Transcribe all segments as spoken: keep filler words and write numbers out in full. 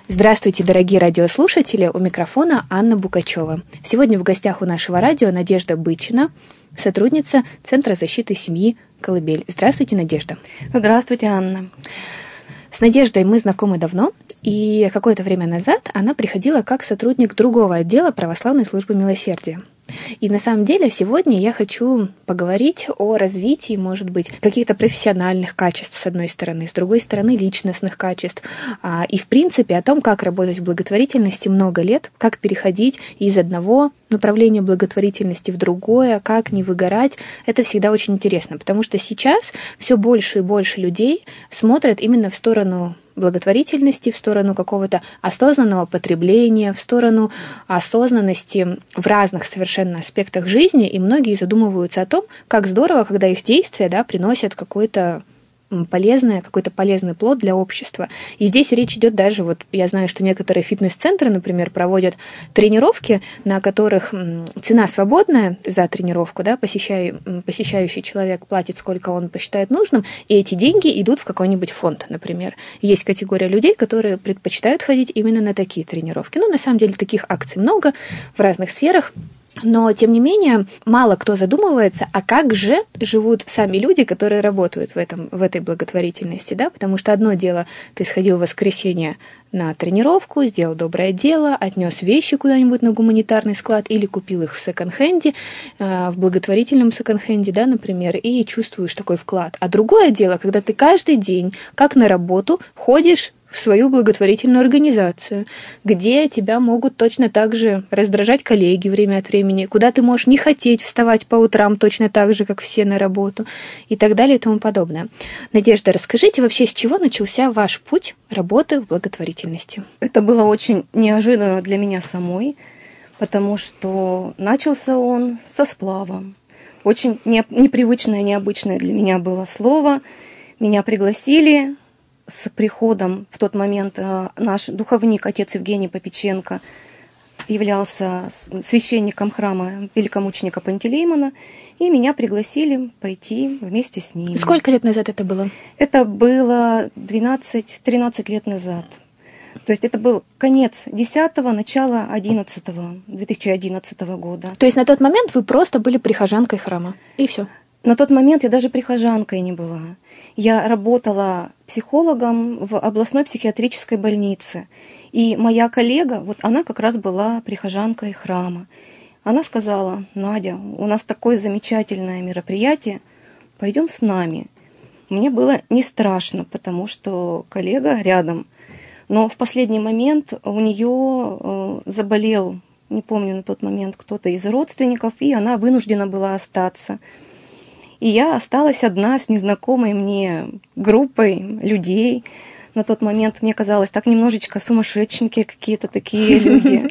Здравствуйте, дорогие радиослушатели, у микрофона Анна Букачева. Сегодня в гостях у нашего радио Надежда Бычина, сотрудница Центра защиты семьи «Колыбель». Здравствуйте, Надежда. Здравствуйте, Анна. С Надеждой мы знакомы давно, и какое-то время назад она приходила как сотрудник другого отдела Православной службы милосердия. И на самом деле сегодня я хочу поговорить о развитии, может быть, каких-то профессиональных качеств, с одной стороны, с другой стороны, личностных качеств. И, в принципе, о том, как работать в благотворительности много лет, как переходить из одного направления благотворительности в другое, как не выгорать. Это всегда очень интересно, потому что сейчас все больше и больше людей смотрят именно в сторону благотворительности, в сторону какого-то осознанного потребления, в сторону осознанности в разных совершенно аспектах жизни, и многие задумываются о том, как здорово, когда их действия, да, приносят какой-то полезное, какой-то полезный плод для общества. И здесь речь идет даже, вот я знаю, что некоторые фитнес-центры, например, проводят тренировки, на которых цена свободная за тренировку, да, посещающий, посещающий человек платит, сколько он посчитает нужным, и эти деньги идут в какой-нибудь фонд, например. Есть категория людей, которые предпочитают ходить именно на такие тренировки. Ну, на самом деле, таких акций много в разных сферах. Но, тем не менее, мало кто задумывается, а как же живут сами люди, которые работают в, этом, в этой благотворительности, да? Потому что одно дело, ты сходил в воскресенье на тренировку, сделал доброе дело, отнес вещи куда-нибудь на гуманитарный склад или купил их в секонд-хенде, в благотворительном секонд-хенде, да, например, и чувствуешь такой вклад. А другое дело, когда ты каждый день, как на работу, ходишь в свою благотворительную организацию, где тебя могут точно так же раздражать коллеги время от времени, куда ты можешь не хотеть вставать по утрам точно так же, как все на работу, и так далее и тому подобное. Надежда, расскажите вообще, с чего начался ваш путь работы в благотворительности? Это было очень неожиданно для меня самой, потому что начался он со сплава. Очень непривычное, необычное для меня было слово. Меня пригласили. С приходом в тот момент наш духовник, отец Евгений Попеченко, являлся священником храма великомученика Пантелеймона, и меня пригласили пойти вместе с ним. Сколько лет назад это было? Это было двенадцать-тринадцать лет назад. То есть это был конец десятого, начало одиннадцатого, две тысячи одиннадцатого года. То есть на тот момент вы просто были прихожанкой храма, и все? На тот момент я даже прихожанкой не была. Я работала психологом в областной психиатрической больнице. И моя коллега, вот она как раз была прихожанкой храма. Она сказала: «Надя, у нас такое замечательное мероприятие, пойдем с нами». Мне было не страшно, потому что коллега рядом. Но в последний момент у нее заболел, не помню на тот момент, кто-то из родственников, и она вынуждена была остаться. И я осталась одна с незнакомой мне группой людей. На тот момент мне казалось, так немножечко сумасшедшенькие какие-то такие люди,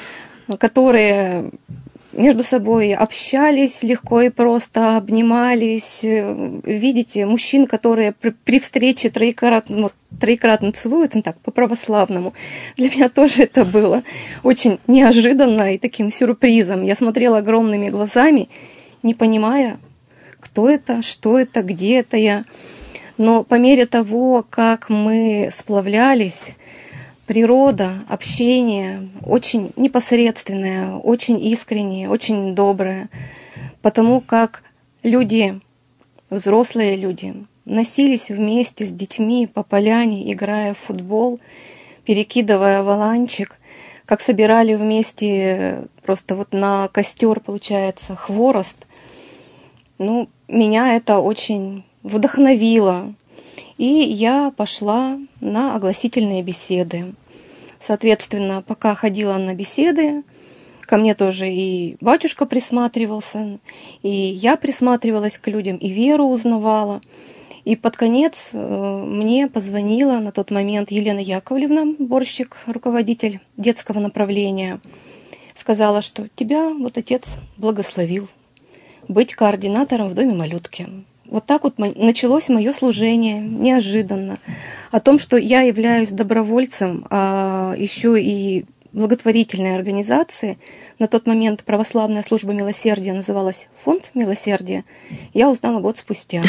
которые между собой общались легко и просто, обнимались. Видите, мужчин, которые при встрече троекратно, ну, троекратно целуются, ну, так, по-православному. Для меня тоже это было очень неожиданно и таким сюрпризом. Я смотрела огромными глазами, не понимая, кто это, что это, где это я. Но по мере того, как мы сплавлялись, природа, общение очень непосредственное, очень искреннее, очень доброе. Потому как люди, взрослые люди, носились вместе с детьми по поляне, играя в футбол, перекидывая валанчик, как собирали вместе просто вот на костер, получается, хворост. Ну, меня это очень вдохновило, и я пошла на огласительные беседы. Соответственно, пока ходила на беседы, ко мне тоже и батюшка присматривался, и я присматривалась к людям, и веру узнавала. И под конец мне позвонила на тот момент Елена Яковлевна Борщик, руководитель детского направления, сказала, что тебя вот отец благословил быть координатором в доме малютки. Вот так вот началось мое служение неожиданно. О том, что я являюсь добровольцем, а еще и благотворительной организации. На тот момент православная служба милосердия называлась «Фонд милосердия». Я узнала год спустя.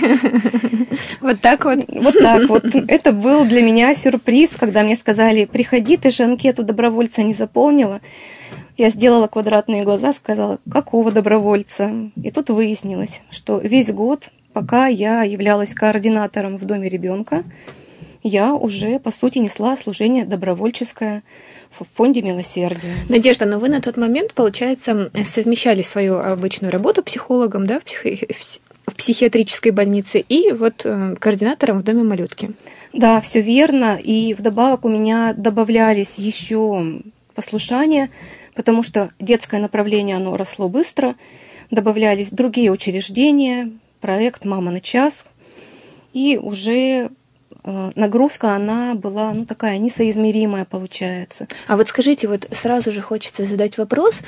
Вот так вот? Вот так вот. Это был для меня сюрприз, когда мне сказали: приходи, ты же анкету добровольца не заполнила. Я сделала квадратные глаза, сказала: какого добровольца? И тут выяснилось, что весь год, пока я являлась координатором в доме ребенка, я уже, по сути, несла служение добровольческое в фонде милосердия. Надежда, но вы на тот момент, получается, совмещали свою обычную работу психологом, да, в, психи... в психиатрической больнице и вот координатором в доме малютки. Да, все верно. И вдобавок у меня добавлялись еще послушания, потому что детское направление, оно росло быстро, добавлялись другие учреждения, проект «Мама на час», и уже нагрузка, она была, ну, такая несоизмеримая, получается. А вот скажите, вот сразу же хочется задать вопрос,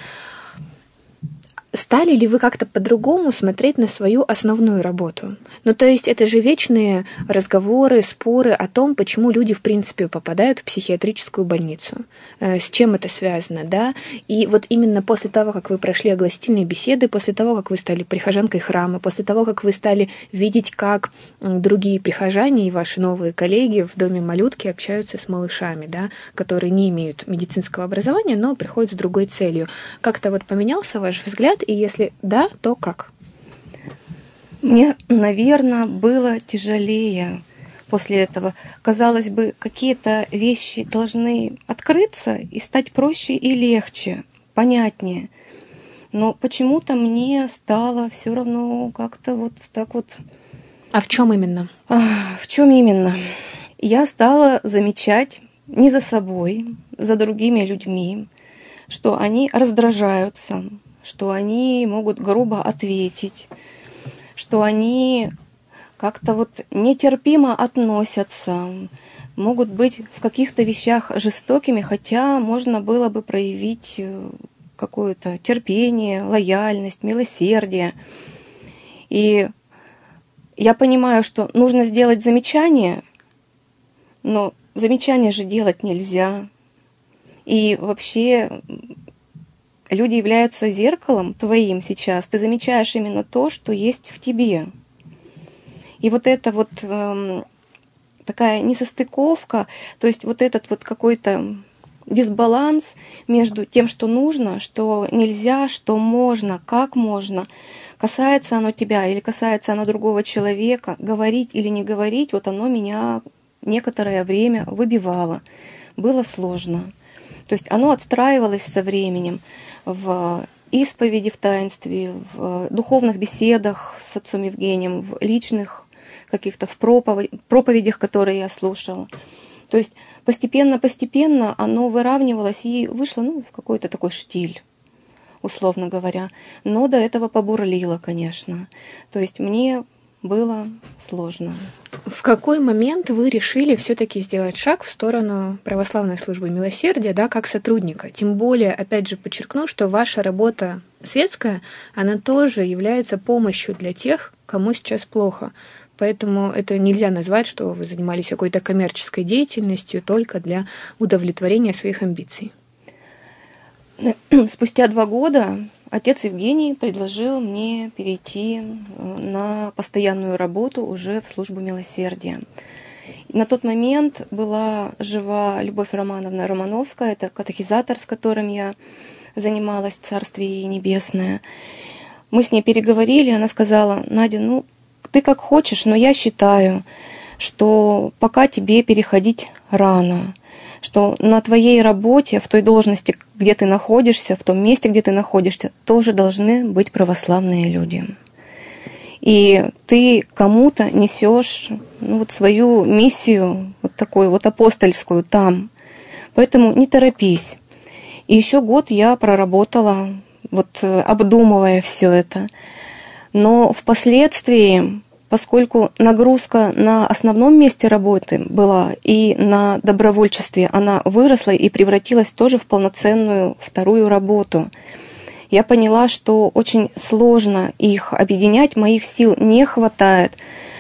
стали ли вы как-то по-другому смотреть на свою основную работу? Ну, то есть это же вечные разговоры, споры о том, почему люди, в принципе, попадают в психиатрическую больницу. С чем это связано, да? И вот именно после того, как вы прошли огласительные беседы, после того, как вы стали прихожанкой храма, после того, как вы стали видеть, как другие прихожане и ваши новые коллеги в доме малютки общаются с малышами, да, которые не имеют медицинского образования, но приходят с другой целью. Как-то вот поменялся ваш взгляд? И если да, то как? Мне, наверное, было тяжелее после этого. Казалось бы, какие-то вещи должны открыться и стать проще и легче, понятнее. Но почему-то мне стало все равно как-то вот так вот. А в чем именно? В чем именно? Я стала замечать не за собой, за другими людьми, что они раздражаются, что они могут грубо ответить, что они как-то вот нетерпимо относятся, могут быть в каких-то вещах жестокими, хотя можно было бы проявить какое-то терпение, лояльность, милосердие. И я понимаю, что нужно сделать замечание, но замечание же делать нельзя. И вообще люди являются зеркалом твоим сейчас. Ты замечаешь именно то, что есть в тебе. И вот это вот э, такая несостыковка, то есть вот этот вот какой-то дисбаланс между тем, что нужно, что нельзя, что можно, как можно, касается оно тебя или касается оно другого человека, говорить или не говорить, вот оно меня некоторое время выбивало. Было сложно. То есть оно отстраивалось со временем в исповеди, в таинстве, в духовных беседах с отцом Евгением, в личных каких-то в проповедях, которые я слушала. То есть постепенно-постепенно оно выравнивалось и вышло, ну, в какой-то такой штиль, условно говоря. Но до этого побурлило, конечно. То есть мне было сложно. В какой момент вы решили все-таки сделать шаг в сторону православной службы милосердия, да, как сотрудника? Тем более, опять же, подчеркну, что ваша работа светская, она тоже является помощью для тех, кому сейчас плохо. Поэтому это нельзя назвать, что вы занимались какой-то коммерческой деятельностью только для удовлетворения своих амбиций. Спустя два года отец Евгений предложил мне перейти на постоянную работу уже в службу милосердия. На тот момент была жива Любовь Романовна Романовская, это катехизатор, с которым я занималась, Царствие ей небесное. Мы с ней переговорили, она сказала: Надя, ну, ты как хочешь, но я считаю, что пока тебе переходить рано, что на твоей работе, в той должности, где ты находишься, в том месте, где ты находишься, тоже должны быть православные люди. И ты кому-то несешь, ну, вот свою миссию, вот такую вот апостольскую там. Поэтому не торопись. И еще год я проработала, вот обдумывая все это. Но впоследствии, поскольку нагрузка на основном месте работы была и на добровольчестве, она выросла и превратилась тоже в полноценную вторую работу, я поняла, что очень сложно их объединять, моих сил не хватает.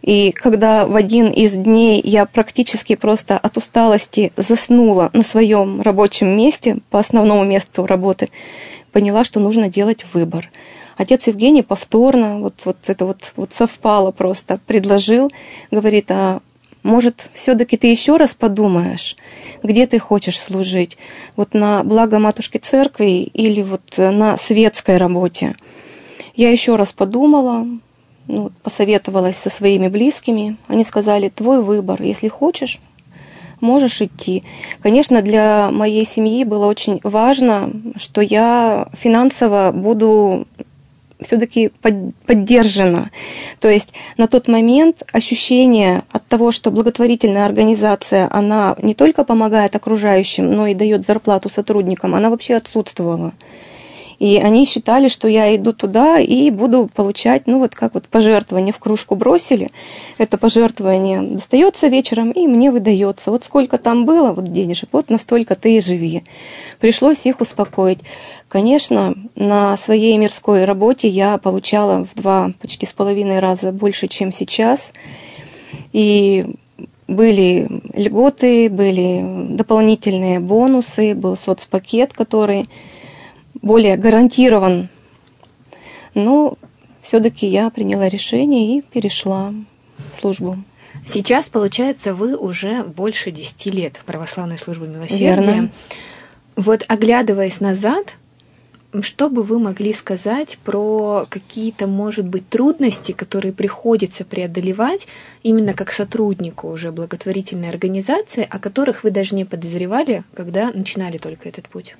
И когда в один из дней я практически просто от усталости заснула на своем рабочем месте, по основному месту работы, поняла, что нужно делать выбор. Отец Евгений повторно, вот, вот это вот, вот совпало просто, предложил, говорит, а может, все-таки ты еще раз подумаешь, где ты хочешь служить? Вот на благо Матушки Церкви или вот на светской работе? Я еще раз подумала, ну, посоветовалась со своими близкими. Они сказали, твой выбор, если хочешь, можешь идти. Конечно, для моей семьи было очень важно, что я финансово буду все-таки поддержана. То есть на тот момент ощущение от того, что благотворительная организация, она не только помогает окружающим, но и дает зарплату сотрудникам, она вообще отсутствовала. И они считали, что я иду туда и буду получать, ну вот как вот пожертвование в кружку бросили, это пожертвование достается вечером и мне выдается. Вот сколько там было вот денежек, вот настолько ты и живи. Пришлось их успокоить. Конечно, на своей мирской работе я получала в два, почти с половиной раза больше, чем сейчас. И были льготы, были дополнительные бонусы, был соцпакет, который более гарантирован. Но все-таки я приняла решение и перешла в службу. Сейчас, получается, вы уже больше десяти лет в православной службе милосердия. Верно. Вот оглядываясь назад, что бы вы могли сказать про какие-то, может быть, трудности, которые приходится преодолевать именно как сотруднику уже благотворительной организации, о которых вы даже не подозревали, когда начинали только этот путь?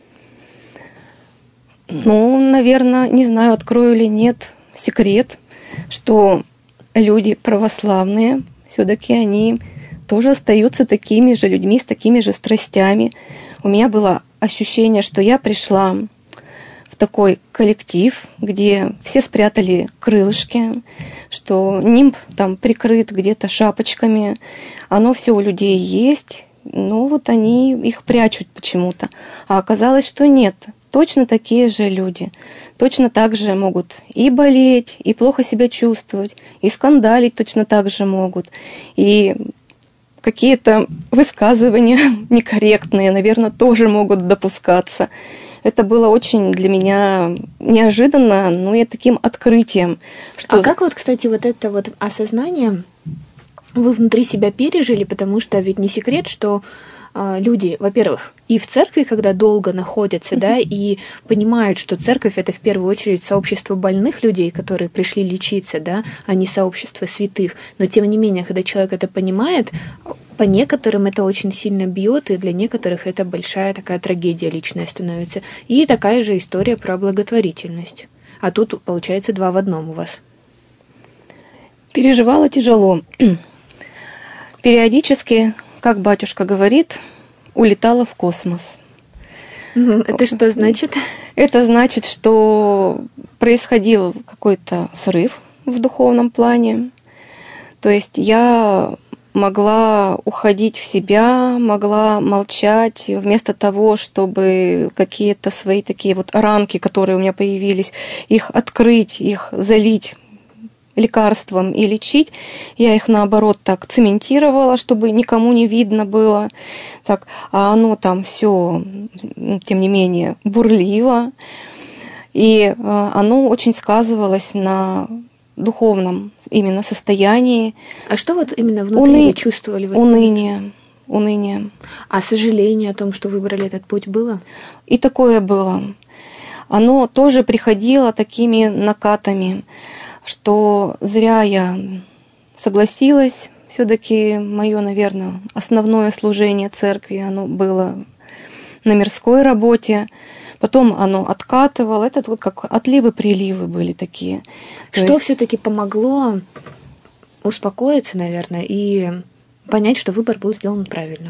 Ну, наверное, не знаю, открою или нет секрет, что люди православные, все-таки они тоже остаются такими же людьми, с такими же страстями. У меня было ощущение, что я пришла в такой коллектив, где все спрятали крылышки, что нимб там прикрыт где-то шапочками, оно все у людей есть, но вот они их прячут почему-то. А оказалось, что нет. Точно такие же люди. Точно так же могут и болеть, и плохо себя чувствовать, и скандалить точно так же могут. И какие-то высказывания некорректные, наверное, тоже могут допускаться. Это было очень для меня неожиданно, но и таким открытием. Что... А как вот, кстати, вот это вот осознание вы внутри себя пережили? Потому что ведь не секрет, что люди, во-первых, и в церкви, когда долго находятся, mm-hmm. да, и понимают, что церковь — это в первую очередь сообщество больных людей, которые пришли лечиться, да, а не сообщество святых. Но тем не менее, когда человек это понимает, по некоторым это очень сильно бьет, и для некоторых это большая такая трагедия личная становится. И такая же история про благотворительность. А тут, получается, два в одном у вас. Переживала тяжело. Периодически, как батюшка говорит, улетала в космос. Это что значит? Это значит, что происходил какой-то срыв в духовном плане. То есть я могла уходить в себя, могла молчать, вместо того, чтобы какие-то свои такие вот ранки, которые у меня появились, их открыть, их залить лекарством и лечить, я их наоборот так цементировала, чтобы никому не видно было, так, а оно там все, тем не менее, бурлило, и оно очень сказывалось на духовном именно состоянии. А что вот именно внутри Уны... вы чувствовали? Уныние, уныние. А сожаление о том, что выбрали этот путь, было? И такое было. Оно тоже приходило такими накатами, что зря я согласилась. Все-таки мое, наверное, основное служение церкви, оно было на мирской работе. Потом оно откатывало. Это вот как отливы-приливы были такие. Что есть... все-таки помогло успокоиться, наверное, и понять, что выбор был сделан правильно?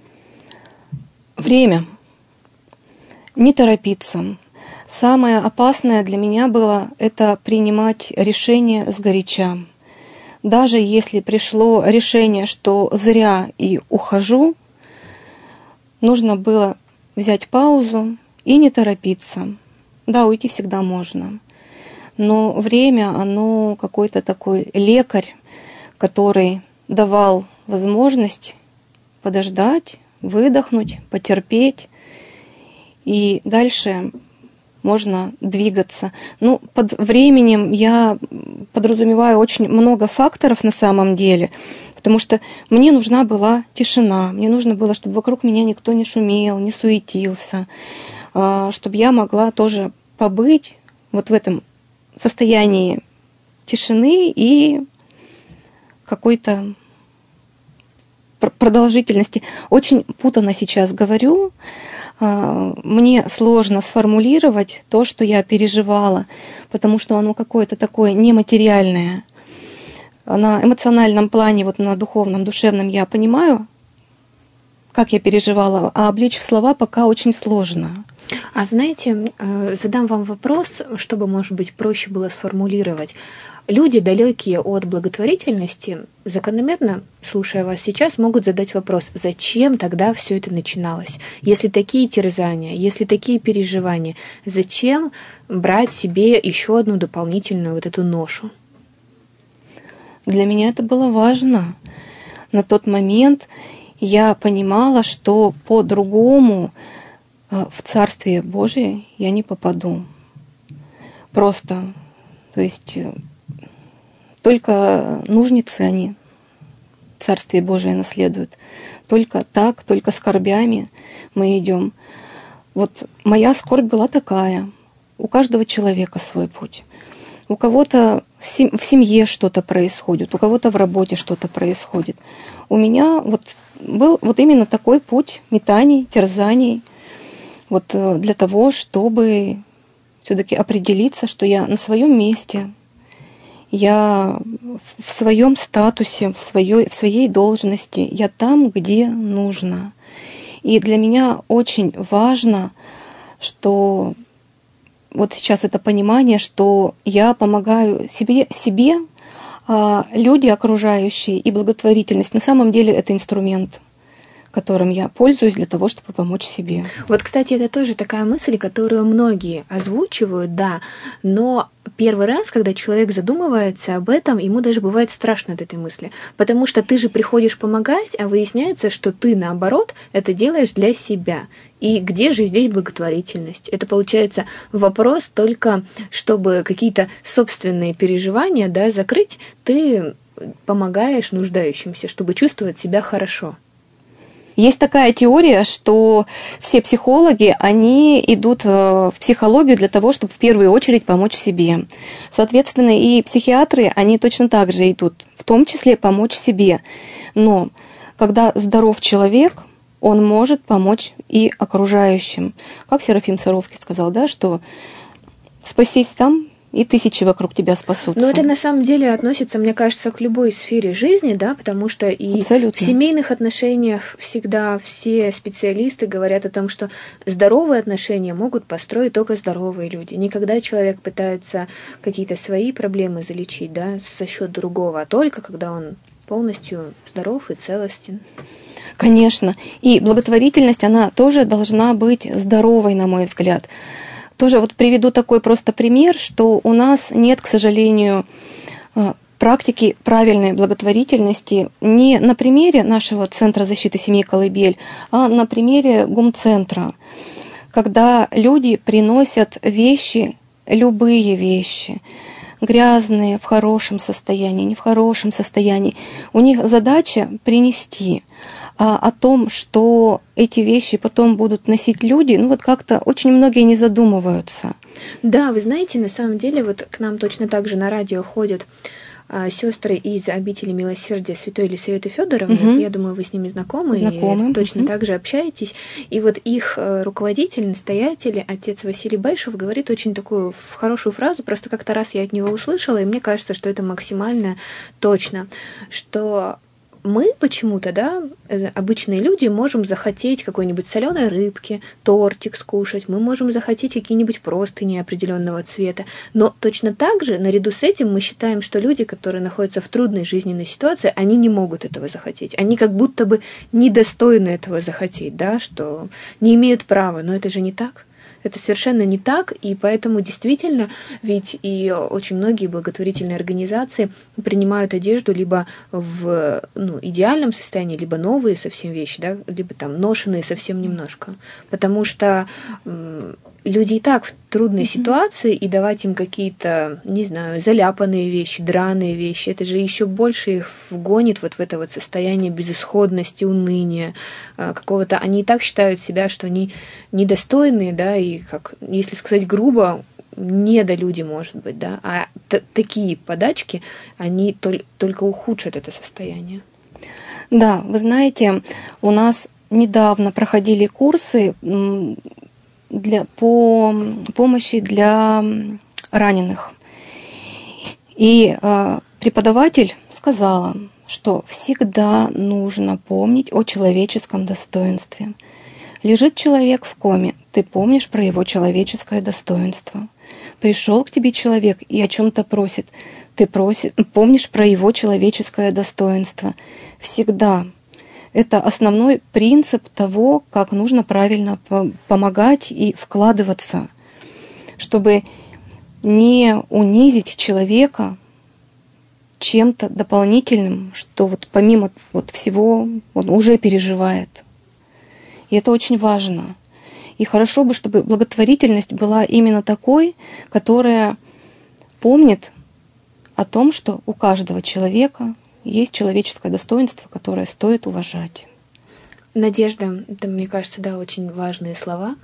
Время. Не торопиться. Самое опасное для меня было это принимать решение сгоряча. Даже если пришло решение, что зря и ухожу, нужно было взять паузу и не торопиться. Да, уйти всегда можно. Но время, оно какой-то такой лекарь, который давал возможность подождать, выдохнуть, потерпеть, и дальше можно двигаться. Ну, под временем я подразумеваю очень много факторов на самом деле, потому что мне нужна была тишина, мне нужно было, чтобы вокруг меня никто не шумел, не суетился, чтобы я могла тоже побыть вот в этом состоянии тишины и какой-то продолжительности. Очень путанно сейчас говорю. Мне сложно сформулировать то, что я переживала, потому что оно какое-то такое нематериальное. На эмоциональном плане, вот на духовном, душевном я понимаю, как я переживала, а облечь в слова пока очень сложно. А знаете, задам вам вопрос, чтобы, может быть, проще было сформулировать. Люди, далекие от благотворительности, закономерно, слушая вас сейчас, могут задать вопрос, зачем тогда все это начиналось? Если такие терзания, если такие переживания, зачем брать себе еще одну дополнительную вот эту ношу? Для меня это было важно. На тот момент я понимала, что по-другому в Царствие Божие я не попаду. Просто, то есть только нужницы они Царствие Божие наследуют. Только так, только скорбями мы идем. Вот моя скорбь была такая. У каждого человека свой путь. У кого-то в семье что-то происходит, у кого-то в работе что-то происходит. У меня вот был вот именно такой путь метаний, терзаний, вот для того, чтобы все-таки определиться, что я на своем месте, я в своем статусе, в своей, в своей должности, я там, где нужно. И для меня очень важно, что вот сейчас это понимание, что я помогаю себе, себе, а люди окружающие и благотворительность, на самом деле это инструмент, которым я пользуюсь для того, чтобы помочь себе. Вот, кстати, это тоже такая мысль, которую многие озвучивают, да, но первый раз, когда человек задумывается об этом, ему даже бывает страшно от этой мысли, потому что ты же приходишь помогать, а выясняется, что ты, наоборот, это делаешь для себя. И где же здесь благотворительность? Это, получается, вопрос только, чтобы какие-то собственные переживания, да, закрыть, ты помогаешь нуждающимся, чтобы чувствовать себя хорошо. Есть такая теория, что все психологи, они идут в психологию для того, чтобы в первую очередь помочь себе. Соответственно, и психиатры, они точно так же идут, в том числе помочь себе. Но когда здоров человек, он может помочь и окружающим. Как Серафим Саровский сказал, да, что спасись сам, и тысячи вокруг тебя спасутся. Но это на самом деле относится, мне кажется, к любой сфере жизни, да, потому что и Абсолютно. В семейных отношениях всегда все специалисты говорят о том, что здоровые отношения могут построить только здоровые люди. Никогда человек пытается какие-то свои проблемы залечить, да, за счет другого, а только когда он полностью здоров и целостен. Конечно. И благотворительность, она тоже должна быть здоровой, на мой взгляд. Тоже вот приведу такой просто пример, что у нас нет, к сожалению, практики правильной благотворительности не на примере нашего Центра защиты семьи «Колыбель», а на примере гумцентра, когда люди приносят вещи, любые вещи, грязные, в хорошем состоянии, не в хорошем состоянии. У них задача принести. А о том, что эти вещи потом будут носить люди, ну вот как-то очень многие не задумываются. Да, вы знаете, на самом деле вот к нам точно так же на радио ходят а, сестры из обители милосердия Святой Елисаветы Федоровны. Угу. Я думаю, вы с ними знакомы, знакомы. И точно угу. так же общаетесь. И вот их руководитель, настоятель, отец Василий Байшев, говорит очень такую хорошую фразу, просто как-то раз я от него услышала, и мне кажется, что это максимально точно, что мы почему-то, да, обычные люди, можем захотеть какой-нибудь соленой рыбки, тортик скушать, мы можем захотеть какие-нибудь простыни определенного цвета, но точно так же, наряду с этим, мы считаем, что люди, которые находятся в трудной жизненной ситуации, они не могут этого захотеть, они как будто бы недостойны этого захотеть, да, что не имеют права, но это же не так. Это совершенно не так, и поэтому действительно, ведь и очень многие благотворительные организации принимают одежду либо в ну, идеальном состоянии, либо новые совсем вещи, да, либо там ношенные совсем немножко. Потому что м, люди и так в трудной mm-hmm. ситуации, и давать им какие-то, не знаю, заляпанные вещи, драные вещи, это же еще больше их вгонит вот в это вот состояние безысходности, уныния, какого-то... Они и так считают себя, что они недостойные, да, и, как, если сказать грубо, недолюди, может быть, да, а т- такие подачки, они тол- только ухудшат это состояние. Да, вы знаете, у нас недавно проходили курсы для, по помощи для раненых. И э, преподаватель сказала, что всегда нужно помнить о человеческом достоинстве. Лежит человек в коме, ты помнишь про его человеческое достоинство. Пришел к тебе человек и о чем-то просит, ты просит, помнишь про его человеческое достоинство. Всегда. Это основной принцип того, как нужно правильно помогать и вкладываться, чтобы не унизить человека чем-то дополнительным, что вот помимо вот всего он уже переживает. И это очень важно. И хорошо бы, чтобы благотворительность была именно такой, которая помнит о том, что у каждого человека есть человеческое достоинство, которое стоит уважать. Надежда, это, мне кажется, да, очень важные слова.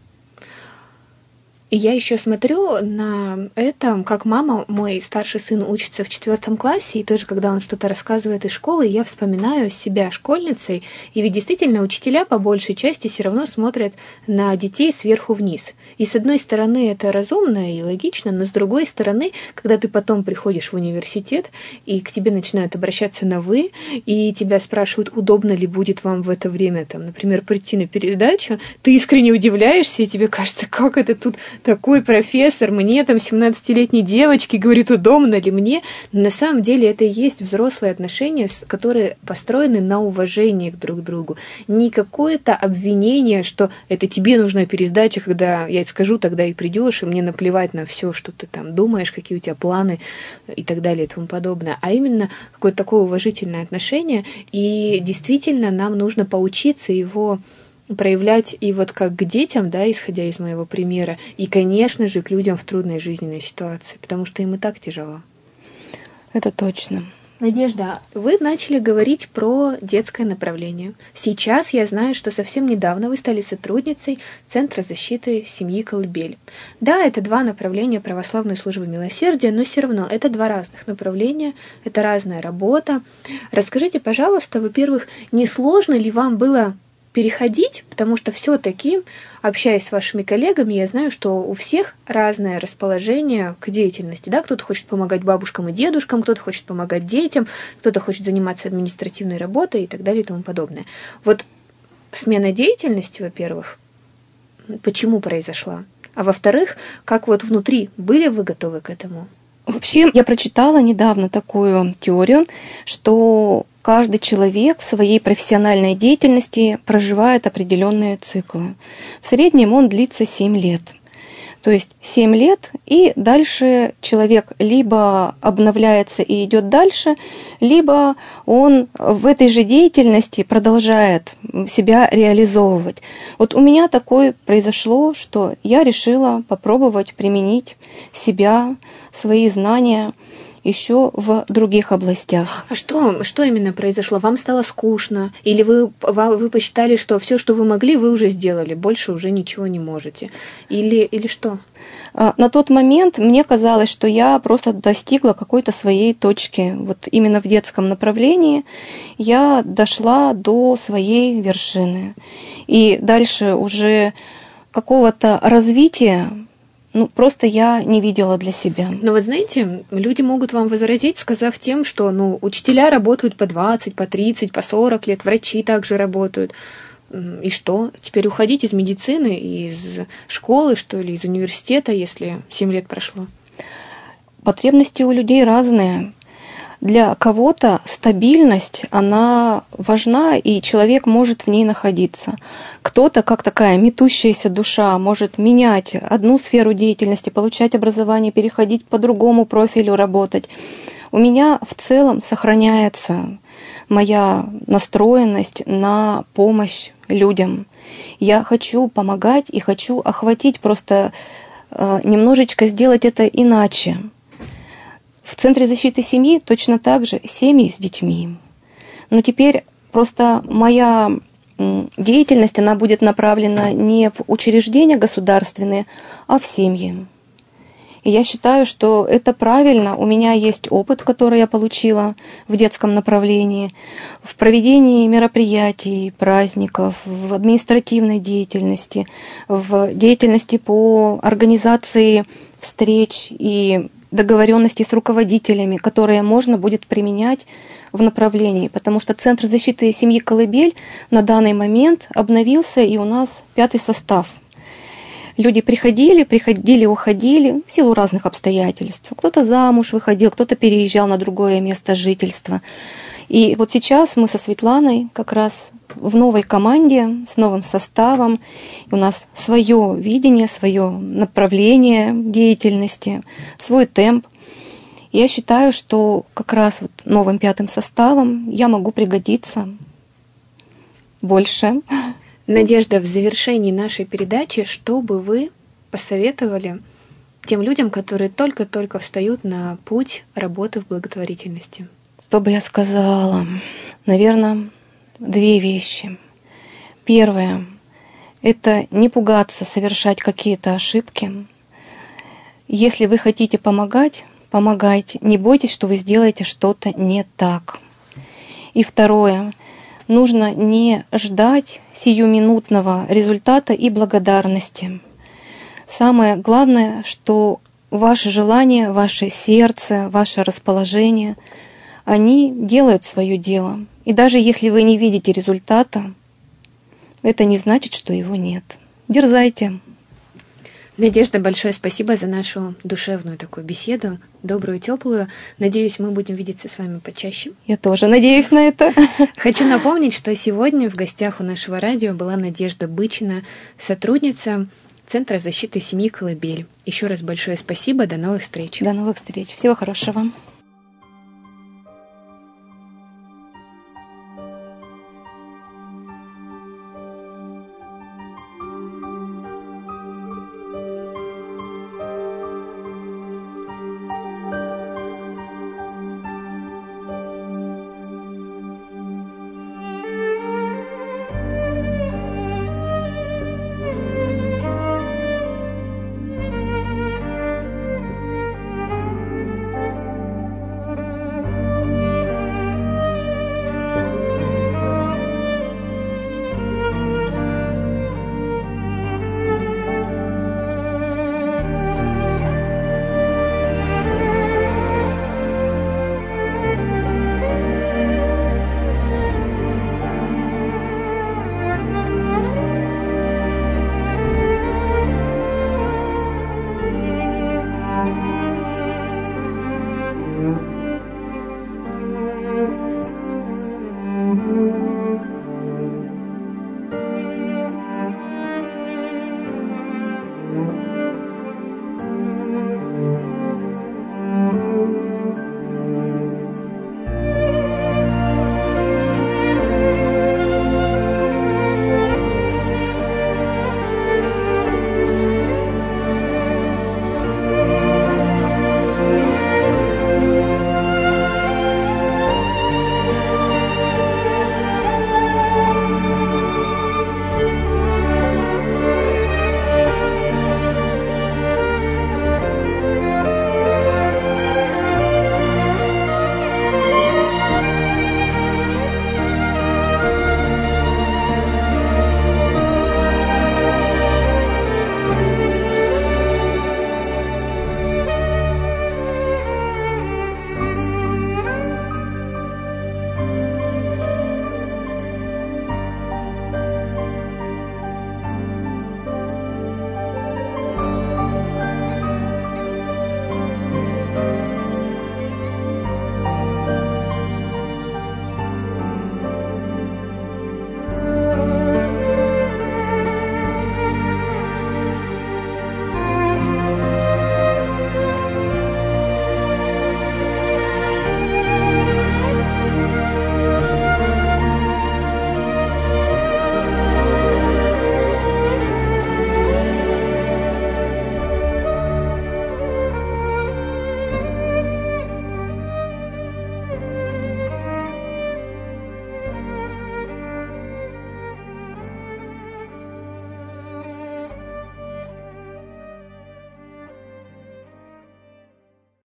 И я еще смотрю на это, как мама, мой старший сын учится в четвертом классе, и тоже, когда он что-то рассказывает из школы, я вспоминаю себя школьницей, и ведь действительно учителя по большей части все равно смотрят на детей сверху вниз. И с одной стороны это разумно и логично, но с другой стороны, когда ты потом приходишь в университет, и к тебе начинают обращаться на «вы», и тебя спрашивают, удобно ли будет вам в это время, там, например, прийти на передачу, ты искренне удивляешься, и тебе кажется, как это тут такой профессор, мне там семнадцатилетней девочке говорит, удобно ли мне. Но на самом деле это и есть взрослые отношения, которые построены на уважении друг к другу. Не какое-то обвинение, что это тебе нужна пересдача, когда я скажу, тогда и придешь, и мне наплевать на все, что ты там думаешь, какие у тебя планы и так далее и тому подобное. А именно какое-то такое уважительное отношение. И действительно нам нужно поучиться его проявлять и вот как к детям, да, исходя из моего примера, и, конечно же, к людям в трудной жизненной ситуации, потому что им и так тяжело. Это точно. Надежда, вы начали говорить про детское направление. Сейчас я знаю, что совсем недавно вы стали сотрудницей Центра защиты семьи «Колыбель». Да, это два направления православной службы милосердия, но все равно это два разных направления, это разная работа. Расскажите, пожалуйста, во-первых, не сложно ли вам было переходить, потому что все-таки, общаясь с вашими коллегами, я знаю, что у всех разное расположение к деятельности. Да? Кто-то хочет помогать бабушкам и дедушкам, кто-то хочет помогать детям, кто-то хочет заниматься административной работой и так далее и тому подобное. Вот смена деятельности, во-первых, почему произошла? А во-вторых, как вот внутри, были вы готовы к этому? Вообще, я прочитала недавно такую теорию, что каждый человек в своей профессиональной деятельности проживает определенные циклы. В среднем он длится семь лет. То есть семь лет, и дальше человек либо обновляется и идет дальше, либо он в этой же деятельности продолжает себя реализовывать. Вот у меня такое произошло, что я решила попробовать применить себя, свои знания еще в других областях. А что, что именно произошло? Вам стало скучно? Или вы, вы посчитали, что все, что вы могли, вы уже сделали, больше уже ничего не можете? Или, или что? На тот момент мне казалось, что я просто достигла какой-то своей точки. Вот именно в детском направлении я дошла до своей вершины. И дальше уже какого-то развития Ну, просто я не видела для себя. Но вот знаете, люди могут вам возразить, сказав тем, что ну, учителя работают по двадцать, по тридцать, по сорок лет, врачи также работают. И что? Теперь уходить из медицины, из школы, что ли, из университета, если семь лет прошло? Потребности у людей разные. Для кого-то стабильность, она важна, и человек может в ней находиться. Кто-то, как такая метущаяся душа, может менять одну сферу деятельности, получать образование, переходить по другому профилю работать. У меня в целом сохраняется моя настроенность на помощь людям. Я хочу помогать и хочу охватить, просто э, немножечко сделать это иначе. В Центре защиты семьи точно так же семьи с детьми. Но теперь просто моя деятельность, она будет направлена не в учреждения государственные, а в семьи. И я считаю, что это правильно. У меня есть опыт, который я получила в детском направлении, в проведении мероприятий, праздников, в административной деятельности, в деятельности по организации встреч и договоренности с руководителями, которые можно будет применять в направлении, потому что Центр защиты семьи «Колыбель» на данный момент обновился, и у нас пятый состав. Люди приходили, приходили, уходили в силу разных обстоятельств. Кто-то замуж выходил, кто-то переезжал на другое место жительства. И вот сейчас мы со Светланой как раз в новой команде, с новым составом. У нас свое видение, свое направление деятельности, свой темп. Я считаю, что как раз вот новым пятым составом я могу пригодиться больше. Надежда, в завершении нашей передачи, что бы вы посоветовали тем людям, которые только-только встают на путь работы в благотворительности? Что бы я сказала? Наверное, две вещи. Первое – это не пугаться совершать какие-то ошибки. Если вы хотите помогать, помогайте. Не бойтесь, что вы сделаете что-то не так. И второе – нужно не ждать сиюминутного результата и благодарности. Самое главное, что ваше желание, ваше сердце, ваше расположение, они делают свое дело. И даже если вы не видите результата, это не значит, что его нет. Дерзайте. Надежда, большое спасибо за нашу душевную такую беседу, добрую, теплую. Надеюсь, мы будем видеться с вами почаще. Я тоже надеюсь на это. Хочу напомнить, что сегодня в гостях у нашего радио была Надежда Бычина, сотрудница Центра защиты семьи «Колыбель». Еще раз большое спасибо, до новых встреч. До новых встреч. Всего хорошего.